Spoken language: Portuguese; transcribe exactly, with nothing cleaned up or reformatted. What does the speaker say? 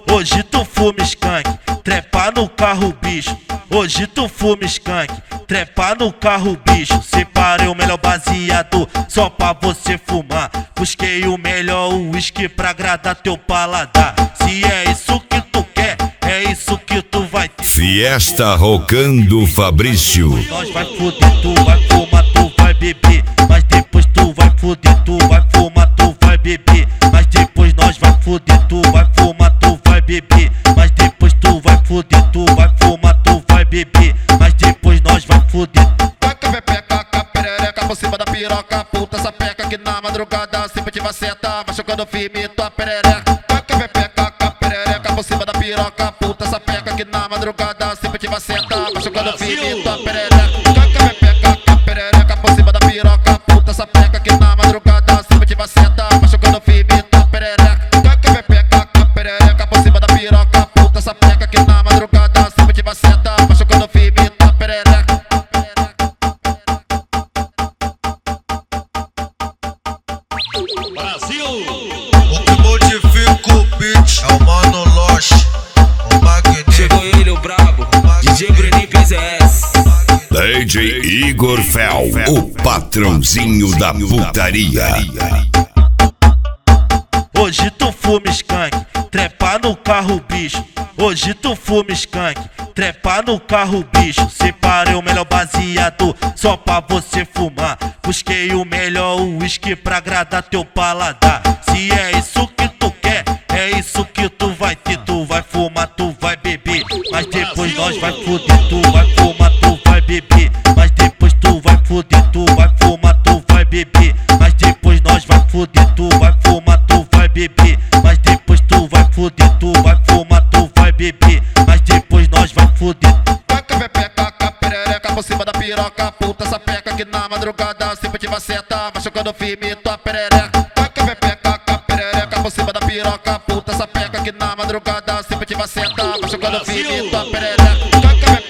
Hoje tu fuma skunk, trepa no carro bicho. Hoje tu fuma skunk, trepa no carro bicho. Separei o melhor baseado só pra você fumar. Busquei o melhor uísque pra agradar teu paladar. Se é isso que tu quer, é isso que tu vai ter. Fiesta Rocando Fabrício. Nós vai foder, tu vai fumar, tu vai beber. Mas depois tu vai foder, tu vai fumar, tu vai beber. Mas depois nós vai foder, tu vai fumar, tu vai beber. Mas depois tu vai foder, tu vai fumar, tu vai beber. Mas depois nós vai foder. Taca pepeca, perereca por cima da piroca. Puta sapeca que na madrugada sempre te seta, machucando firme tua perereca. Taca pepeca, perereca por cima da piroca. Puta sapeca que na madrugada sempre te seta, machucando firme tua perereca. Taca pepeca, perereca por cima da piroca. Puta sapeca que na madrugada sempre te seta, machucando firme tua perereca. Taca pepeca, perereca por cima da piroca. Puta sapeca que na madrugada sempre te seta, machucando firme tua perereca. Brasil! O que modifica o beat é o Mano Loche, o Magneto. Chegou ele, o brabo, D J Bruninho P Z S. D J Igor Fel, o patrãozinho da putaria. Hoje tu fuma skunk, trepa no carro bicho. Hoje tu fuma skunk, trepa no carro bicho. Separei o melhor baseado só pra você fumar. Busquei o melhor uísque pra agradar teu paladar. Se é isso que tu quer, é isso que tu vai ter. Tu vai fumar, tu vai beber. Mas depois nós vai foder, tu vai fumar, tu vai beber. Mas depois tu vai foder, tu vai fumar, tu vai beber. Mas depois nós vai foder, tu vai fumar, tu vai beber. Mas depois tu vai foder, tu vai fumar, tu vai beber. Mas depois nós vai foder. Taca pepeca, perereca por cima da piroca. Puta sapeca que na madrugada sempre te seta, machucando firme tua perereca. Taca pepeca, perereca por cima da piroca. Puta sapeca que na madrugada sempre te seta, machucando firme tua perereca. Taca